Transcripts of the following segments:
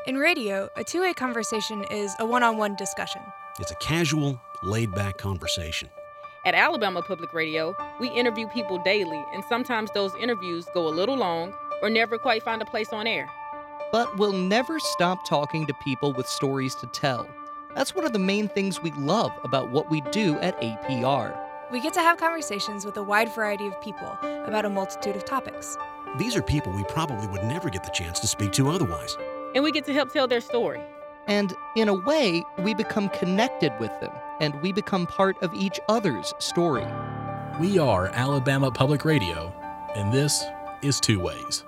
In radio, a two-way conversation is a one-on-one discussion. It's a casual, laid-back conversation. At Alabama Public Radio, we interview people daily, and sometimes those interviews go a little long or never quite find a place on air. But we'll never stop talking to people with stories to tell. That's one of the main things we love about what we do at APR. We get to have conversations with a wide variety of people about a multitude of topics. These are people we probably would never get the chance to speak to otherwise. And we get to help tell their story. And in a way, we become connected with them, and we become part of each other's story. We are Alabama Public Radio, and this is Two Ways.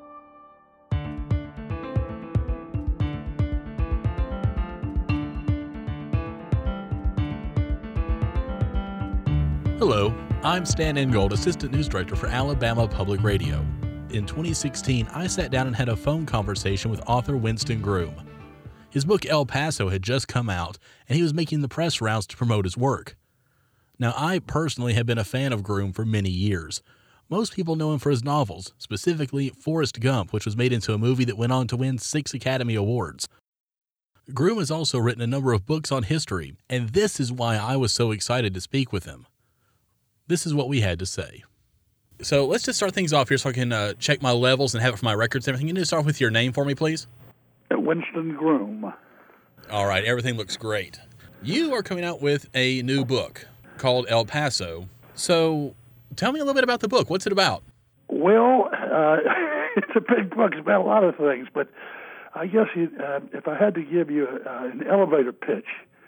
Hello, I'm Stan Ingold, Assistant News Director for Alabama Public Radio. In 2016, I sat down and had a phone conversation with author Winston Groom. His book El Paso had just come out, and he was making the press rounds to promote his work. Now, I personally have been a fan of Groom for many years. Most people know him for his novels, specifically Forrest Gump, which was made into a movie that went on to win 6 Academy Awards. Groom has also written a number of books on history, and this is why I was so excited to speak with him. This is what we had to say. So let's just start things off here so I can check my levels and have it for my records and everything. Can you just start with your name for me, please? Winston Groom. All right, everything looks great. You are coming out with a new book called El Paso. So tell me a little bit about the book. What's it about? Well, it's a big book. It's about a lot of things, but I guess if I had to give you an elevator pitch,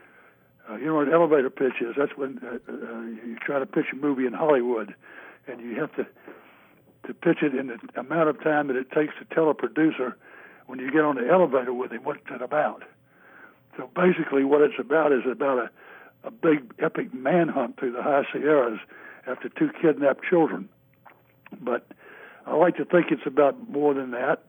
you know what an elevator pitch is? That's when you try to pitch a movie in Hollywood, and you have to pitch it in the amount of time that it takes to tell a producer when you get on the elevator with him what's it about. So basically what it's about is about a big epic manhunt through the high Sierras after 2 kidnapped children. But I like to think it's about more than that.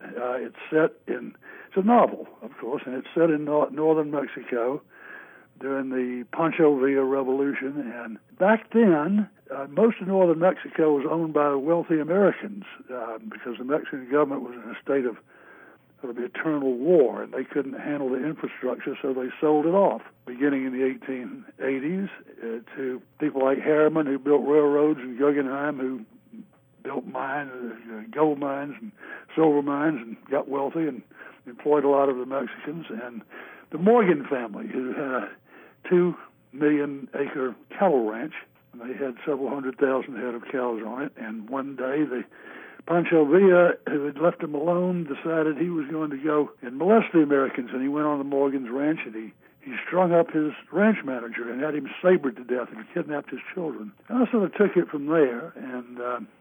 It's a novel, of course, and it's set in northern Mexico during the Pancho Villa Revolution. And back then, most of northern Mexico was owned by wealthy Americans because the Mexican government was in a state of eternal war, and they couldn't handle the infrastructure, so they sold it off, beginning in the 1880s to people like Harriman, who built railroads, and Guggenheim, who built gold mines and silver mines and got wealthy and employed a lot of the Mexicans, and the Morgan family, who had a 2 million acre cattle ranch, and they had several 100,000 head of cows on it. And one day, Pancho Villa, who had left him alone, decided he was going to go and molest the Americans, and he went on the Morgan's ranch, and he strung up his ranch manager and had him sabred to death and kidnapped his children. And I sort of took it from there, and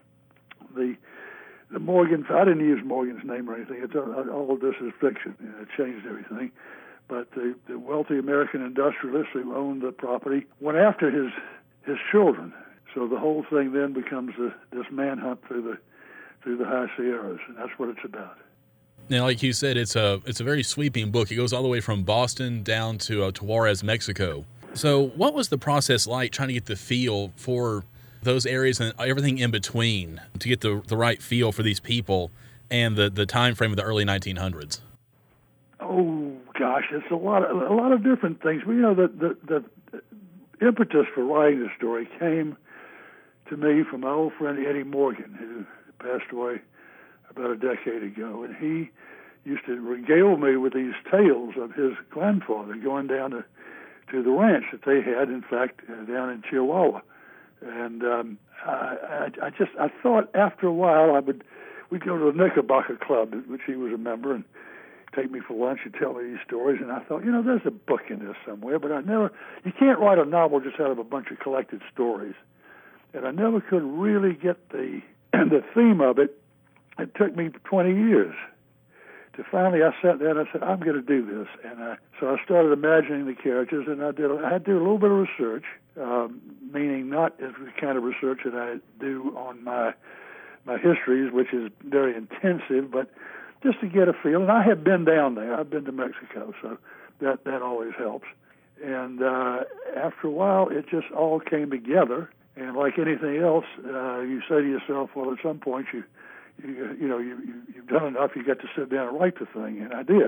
the Morgan, I didn't use Morgan's name or anything. All of this is fiction. It changed everything. But the wealthy American industrialist who owned the property went after his children. So the whole thing then becomes this manhunt through the high Sierras, and that's what it's about. Now, like you said, it's a very sweeping book. It goes all the way from Boston down to Juarez, Mexico. So what was the process like trying to get the feel for those areas and everything in between to get the right feel for these people and the time frame of the early 1900s? Oh gosh, it's a lot of different things. Well, the impetus for writing the story came to me from my old friend Eddie Morgan, who passed away about a decade ago, and he used to regale me with these tales of his grandfather going down to the ranch that they had, in fact, down in Chihuahua. And I thought after a while we'd go to the Knickerbocker Club, which he was a member, and take me for lunch and tell me these stories. And I thought, there's a book in this somewhere, but you can't write a novel just out of a bunch of collected stories. And I never could really get the theme of it. It took me 20 years to finally, I sat there and I said, I'm going to do this. And so I started imagining the characters, and I had to do a little bit of research, meaning not as the kind of research that I do on my histories, which is very intensive, but just to get a feel. And I have been down there. I've been to Mexico, so that always helps. And after a while, it just all came together. And like anything else, you say to yourself, well, at some point you've done enough. You got to sit down and write the thing, and I did.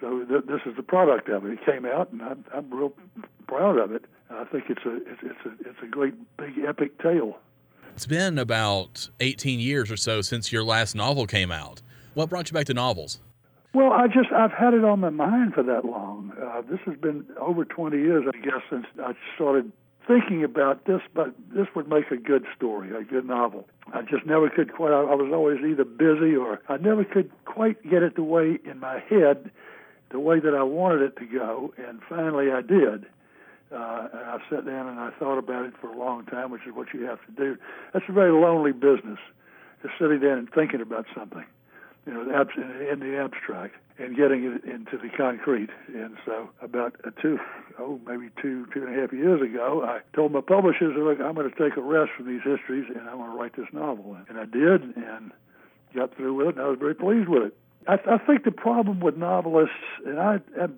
So this is the product of it. It came out, and I'm real proud of it. I think it's a great big epic tale. It's been about 18 years or so since your last novel came out. What brought you back to novels? Well, I've had it on my mind for that long. This has been over 20 years, I guess, since I started thinking about this, but this would make a good story, a good novel. I just never could quite, I was always either busy or I never could quite get it the way in my head, the way that I wanted it to go, and finally I did. And I sat down and I thought about it for a long time, which is what you have to do. That's a very lonely business, just sitting down and thinking about something, in the abstract, and getting it into the concrete. And so about maybe two and a half years ago, I told my publishers, look, I'm going to take a rest from these histories, and I'm going to write this novel. And I did, and got through with it, and I was very pleased with it. I think the problem with novelists, and I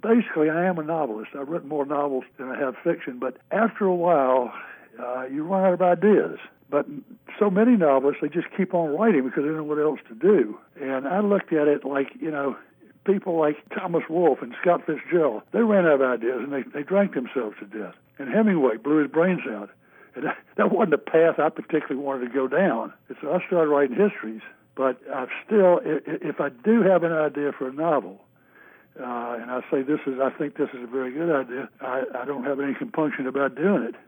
am a novelist. I've written more novels than I have fiction, but after a while, you run out of ideas. But so many novelists, they just keep on writing because they don't know what else to do. And I looked at it like, people like Thomas Wolfe and Scott Fitzgerald, they ran out of ideas and they drank themselves to death. And Hemingway blew his brains out. And that wasn't a path I particularly wanted to go down. And so I started writing histories. But I've still, if I do have an idea for a novel, and I think this is a very good idea, I don't have any compunction about doing it.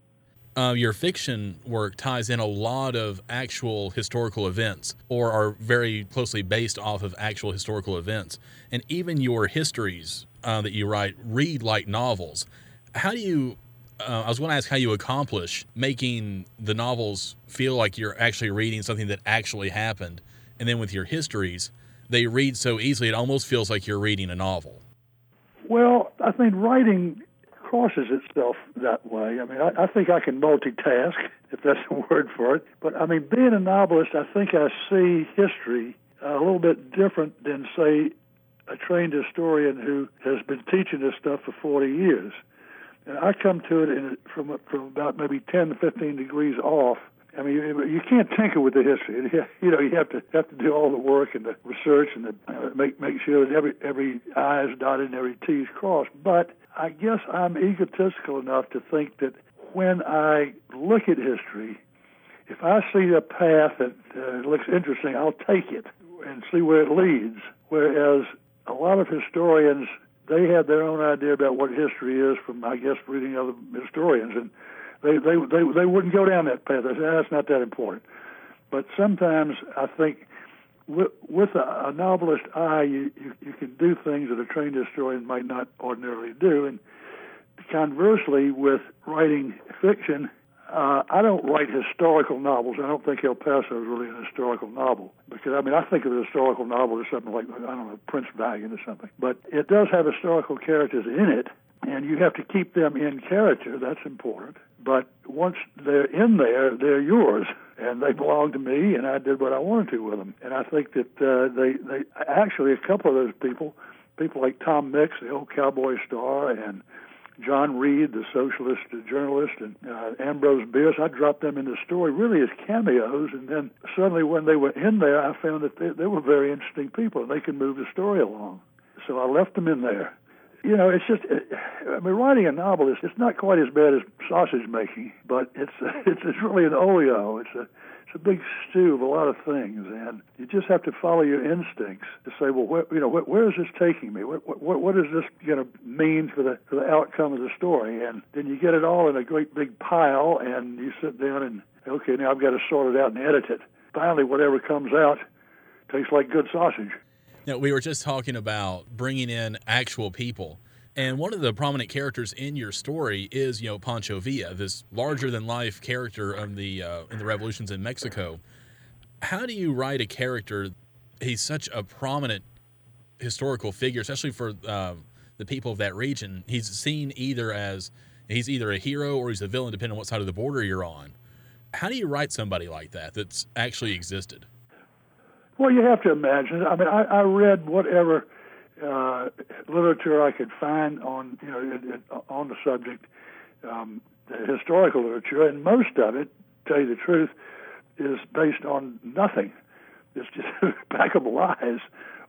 Your fiction work ties in a lot of actual historical events, or are very closely based off of actual historical events. And even your histories that you write read like novels. How do you, I was going to ask how you accomplish making the novels feel like you're actually reading something that actually happened. And then with your histories, they read so easily, it almost feels like you're reading a novel. Well, I think writing crosses itself that way. I mean, I think I can multitask, if that's a word for it. But, I mean, being a novelist, I think I see history a little bit different than, say, a trained historian who has been teaching this stuff for 40 years. And I come to it from about maybe 10 to 15 degrees off. I mean, you can't tinker with the history. You have to do all the work and the research and make sure that every I is dotted and every T is crossed. But I guess I'm egotistical enough to think that when I look at history, if I see a path that looks interesting, I'll take it and see where it leads. Whereas a lot of historians, they have their own idea about what history is from, I guess, reading other historians, and they wouldn't go down that path. They say, that's not that important. But sometimes I think with a novelist eye, you can do things that a trained historian might not ordinarily do. And conversely, with writing fiction, I don't write historical novels. I don't think El Paso is really an historical novel. Because, I mean, I think of a historical novel as something like, I don't know, Prince Valiant or something. But it does have historical characters in it, and you have to keep them in character. That's important. But once they're in there, they're yours, and they belong to me, and I did what I wanted to with them. And I think that they actually, a couple of those people like Tom Mix, the old cowboy star, and John Reed, the socialist journalist, and Ambrose Bierce, I dropped them in the story really as cameos, and then suddenly when they were in there, I found that they were very interesting people, and they could move the story along. So I left them in there. You know, it's just, I mean, writing a novel it's not quite as bad as sausage making, but it's really an oleo. It's a big stew of a lot of things, and you just have to follow your instincts to say, well, where is this taking me? What is this going to mean for the outcome of the story? And then you get it all in a great big pile, and you sit down and, okay, now I've got to sort it out and edit it. Finally, whatever comes out tastes like good sausage. Now, we were just talking about bringing in actual people, and one of the prominent characters in your story is, Pancho Villa, this larger-than-life character in the revolutions in Mexico. How do you write a character? He's such a prominent historical figure, especially for the people of that region. He's seen either a hero or he's a villain, depending on what side of the border you're on. How do you write somebody like that that's actually existed? Well, you have to imagine. I mean, I read whatever literature I could find on the subject, the historical literature, and most of it, to tell you the truth, is based on nothing. It's just a pack of lies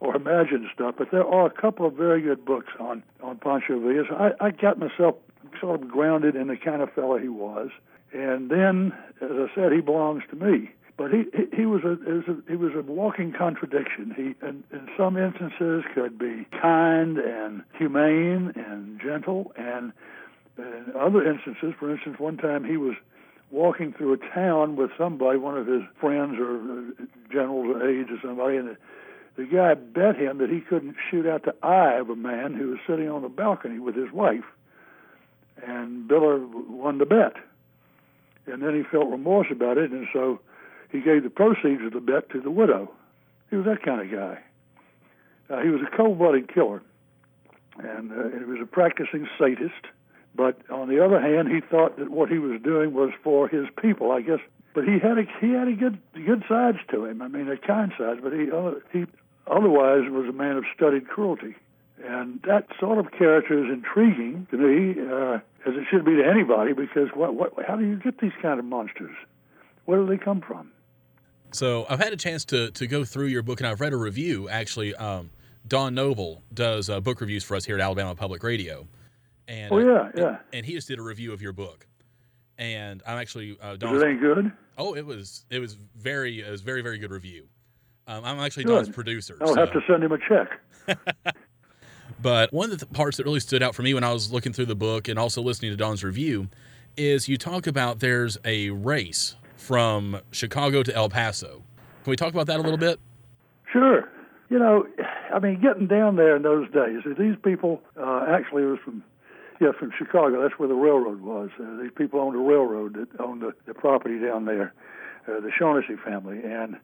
or imagine stuff, but there are a couple of very good books on Pancho Villa. I got myself sort of grounded in the kind of fellow he was, and then, as I said, he belongs to me. But he was a walking contradiction. He, in some instances, could be kind and humane and gentle, and in other instances, for instance, one time he was walking through a town with somebody, one of his friends or generals or aides or somebody, and the guy bet him that he couldn't shoot out the eye of a man who was sitting on the balcony with his wife, and Biller won the bet. And then he felt remorse about it, and so he gave the proceeds of the bet to the widow. He was that kind of guy. He was a cold-blooded killer, and he was a practicing sadist. But on the other hand, he thought that what he was doing was for his people, I guess. But he had a good sides to him. I mean, a kind sides. But he otherwise was a man of studied cruelty, and that sort of character is intriguing to me, as it should be to anybody. Because how do you get these kind of monsters? Where do they come from? So I've had a chance to go through your book, and I've read a review. Actually, Don Noble does book reviews for us here at Alabama Public Radio. And, and he just did a review of your book. And I'm actually Don's, is it any good? Oh, it was very, very good review. I'm actually Don's producer. I'll have to send him a check. But one of the parts that really stood out for me when I was looking through the book and also listening to Don's review is you talk about there's a race from Chicago to El Paso. Can we talk about that a little bit? Sure. You know, I mean, getting down there in those days, these people actually was from Chicago. That's where the railroad was. These people owned a railroad that owned the property down there, the Shaughnessy family. And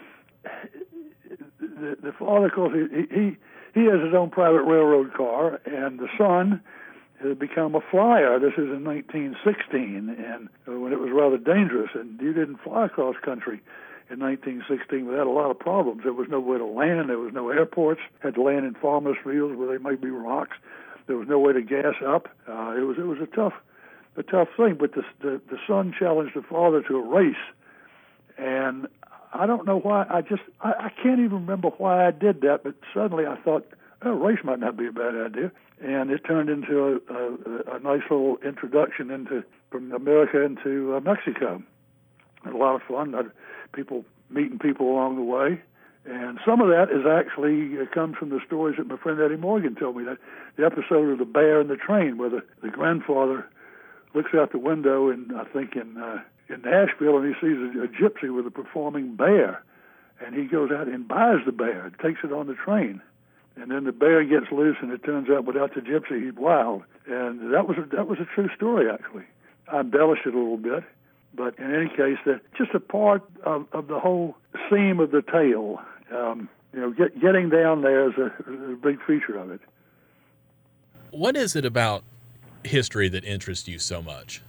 the father, of course, he has his own private railroad car, and the son had become a flyer. This is in 1916, and when it was rather dangerous, and you didn't fly across country in 1916 without a lot of problems. There was nowhere to land. There was no airports. Had to land in farmers' fields where there might be rocks. There was no way to gas up. It was a tough thing. But the son challenged the father to a race, and I don't know why. I can't even remember why I did that. But suddenly I thought, a race might not be a bad idea, and it turned into a nice little introduction from America into Mexico. It was a lot of fun. Meeting people along the way. And some of that is actually comes from the stories that my friend Eddie Morgan told me. That the episode of The Bear and the Train, where the grandfather looks out the window in Nashville, and he sees a gypsy with a performing bear, and he goes out and buys the bear and takes it on the train. And then the bear gets loose, and it turns out without the gypsy, he's wild. And that was a true story, actually. I embellished it a little bit. But in any case, that's just a part of the whole theme of the tale. Getting down there is a big feature of it. What is it about history that interests you so much?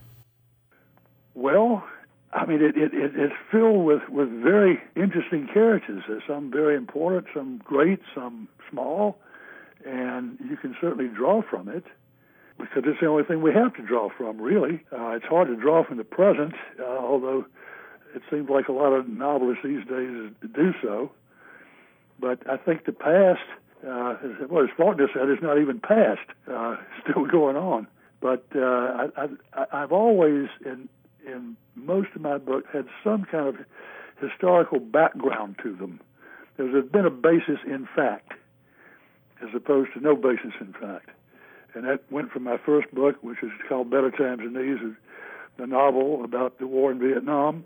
Well, I mean, it's filled with very interesting characters. There's some very important, some great, some small, and you can certainly draw from it, because it's the only thing we have to draw from, really. It's hard to draw from the present, although it seems like a lot of novelists these days do so. But I think the past, as Faulkner said, is not even past, still going on. But I've always, in most of my books, had some kind of historical background to them. There's been a basis in fact, as opposed to no basis in fact. And that went from my first book, which is called Better Times Than These, the novel about the war in Vietnam.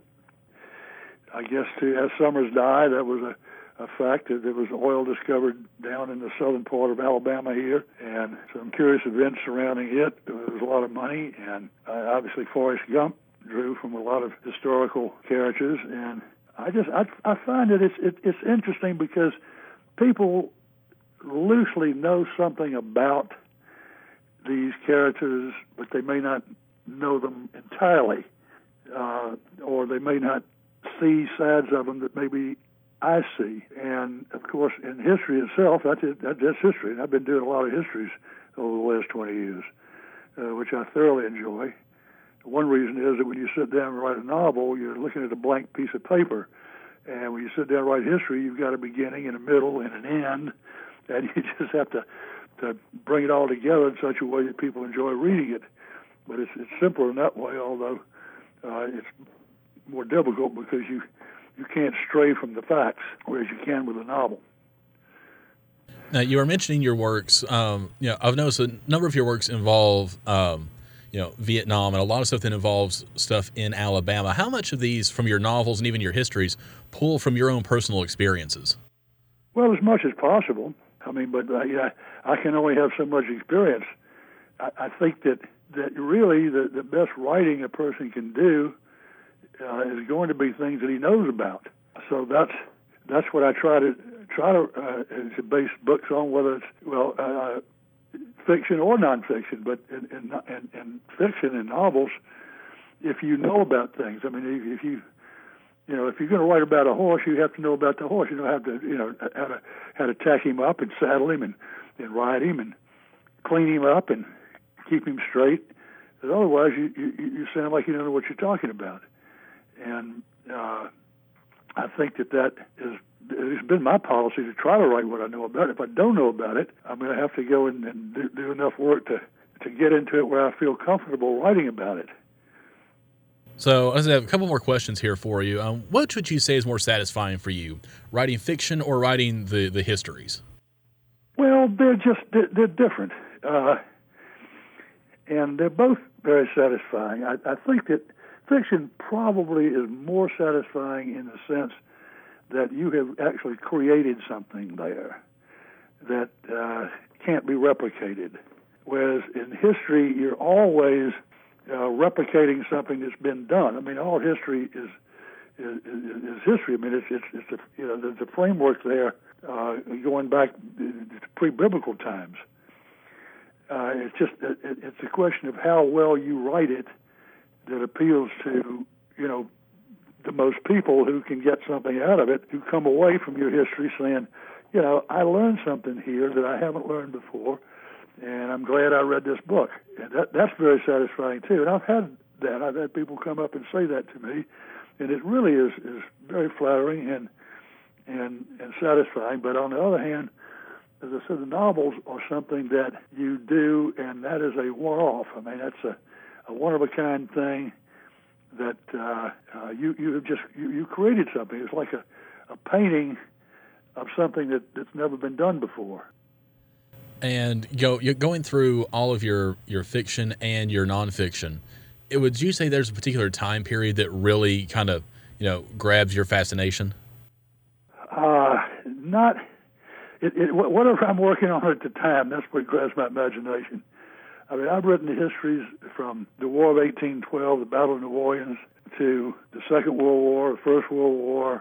I guess As Summers Die, that was a fact that there was oil discovered down in the southern part of Alabama here, and some curious events surrounding it. There was a lot of money, and obviously Forrest Gump drew from a lot of historical characters. And I find that it's interesting because people loosely know something about these characters, but they may not know them entirely, or they may not see sides of them that maybe I see. And of course, in history itself, that's history. And I've been doing a lot of histories over the last 20 years, which I thoroughly enjoy. One reason is that when you sit down and write a novel, you're looking at a blank piece of paper, And when you sit down and write history, you've got a beginning and a middle and an end, and you just have to bring it all together in such a way that people enjoy reading it. But it's simpler in that way, although it's more difficult because you can't stray from the facts, whereas you can with a novel. Now, you were mentioning your works. I've noticed a number of your works involve, Vietnam and a lot of stuff that involves stuff in Alabama. How much of these, from your novels and even your histories, pull from your own personal experiences? Well, as much as possible. I mean, but I can only have so much experience. I think that really the best writing a person can do is going to be things that he knows about. So that's what I try to base books on, whether it's fiction or nonfiction. But in fiction and novels, if you know about things, I mean, if you're going to write about a horse, you have to know about the horse. You don't have to how to tack him up and saddle him and ride him and clean him up and keep him straight. Because otherwise, you sound like you don't know what you're talking about. And I think it's been my policy to try to write what I know about. If I don't know about it, I'm going to have to go and do enough work to get into it where I feel comfortable writing about it. So I have a couple more questions here for you. What would you say is more satisfying for you, writing fiction or writing the histories? Well, they're different, and they're both very satisfying. I think that fiction probably is more satisfying in the sense that you have actually created something there that can't be replicated. Whereas in history, you're always replicating something that's been done. I mean, all history is history. I mean, there's a framework there going back to pre-biblical times. It's a question of how well you write it that appeals to the most people who can get something out of it, who come away from your history saying, I learned something here that I haven't learned before, and I'm glad I read this book. And that's very satisfying too. And I've had that. I've had people come up and say that to me, and it really is very flattering and satisfying. But on the other hand, as I said, the novels are something that you do, and that is a one-off. I mean, that's a one-of-a-kind thing that you created something. It's like a painting of something that's never been done before. And you're going through all of your fiction and your nonfiction. Would you say there's a particular time period that really kind of grabs your fascination? Not. Whatever I'm working on at the time, that's what grabs my imagination. I mean, I've written the histories from the War of 1812, the Battle of New Orleans, to the Second World War, the First World War,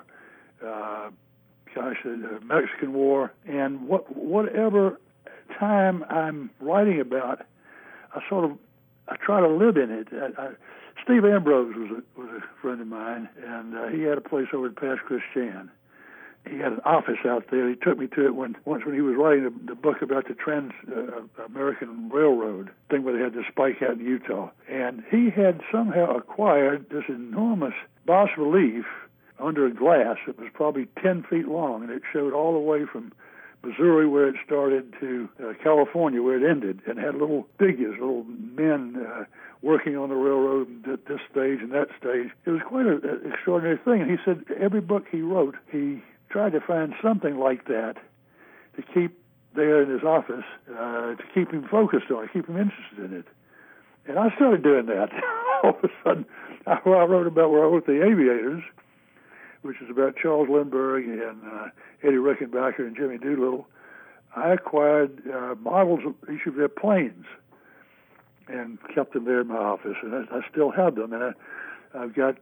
the Mexican War, and whatever time I'm writing about, I try to live in it. Steve Ambrose was a friend of mine, and he had a place over at Pass Christian. He had an office out there. He took me to it once when he was writing the book about the Trans-American Railroad thing where they had the spike out in Utah. And he had somehow acquired this enormous bas-relief under a glass. It was probably 10 feet long, and it showed all the way from Missouri where it started to California where it ended, and had little figures, little men working on the railroad at this stage and that stage. It was quite an extraordinary thing. And he said every book he wrote, he tried to find something like that to keep there in his office, to keep him focused on it, keep him interested in it. And I started doing that. All of a sudden, I wrote about where I wrote The Aviators, which is about Charles Lindbergh and Eddie Rickenbacker and Jimmy Doolittle. I acquired models of each of their planes and kept them there in my office, and I still have them. And I've got,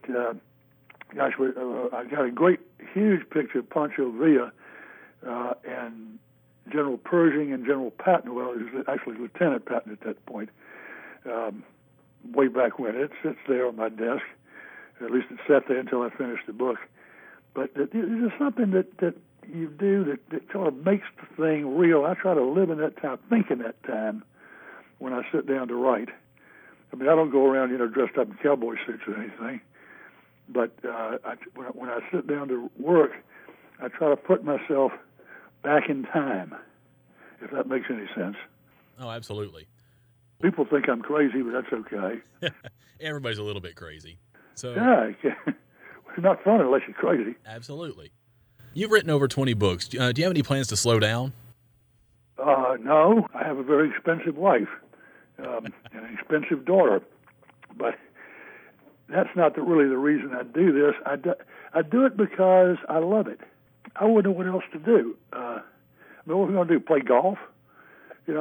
I got a great, huge picture of Pancho Villa and General Pershing and General Patton. Well, he was actually Lieutenant Patton at that point, way back when. It sits there on my desk. At least it sat there until I finished the book. But there's something that you do that sort of makes the thing real. I try to live in that time, think in that time when I sit down to write. I mean, I don't go around, dressed up in cowboy suits or anything. But when I sit down to work, I try to put myself back in time, if that makes any sense. Oh, absolutely. People think I'm crazy, but that's okay. Everybody's a little bit crazy. So Yeah, it's not fun unless you're crazy. Absolutely. You've written over 20 books. Do you have any plans to slow down? No, I have a very expensive wife and an expensive daughter, but that's not really the reason I do this. I do it because I love it. I wouldn't know what else to do. What are we going to do? Play golf? This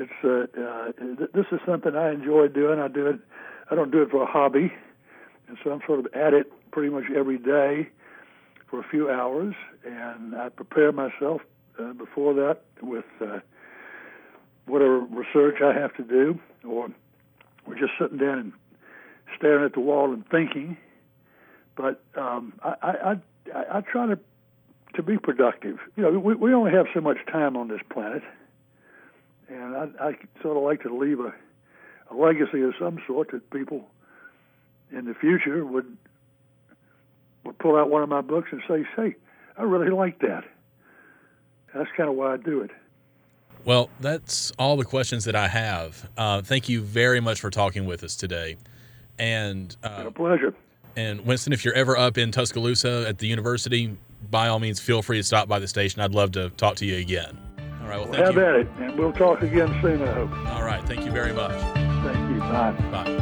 is something I enjoy doing. I do it. I don't do it for a hobby, and so I'm sort of at it pretty much every day for a few hours, and I prepare myself before that with whatever research I have to do, or we're just sitting down and staring at the wall and thinking. But I try to be productive. We only have so much time on this planet, and I sort of like to leave a legacy of some sort that people in the future would pull out one of my books and say, "Hey, I really like that." That's kind of why I do it. Well, that's all the questions that I have. Thank you very much for talking with us today. And a pleasure. And Winston, if you're ever up in Tuscaloosa at the university, by all means, feel free to stop by the station. I'd love to talk to you again. All right. Well, thank you. Have at it, and we'll talk again soon, I hope. All right. Thank you very much. Thank you. Bye. Bye.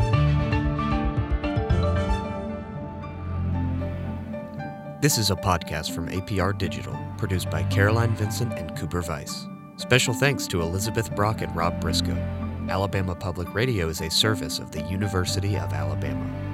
This is a podcast from APR Digital, produced by Caroline Vincent and Cooper Weiss. Special thanks to Elizabeth Brock and Rob Briscoe. Alabama Public Radio is a service of the University of Alabama.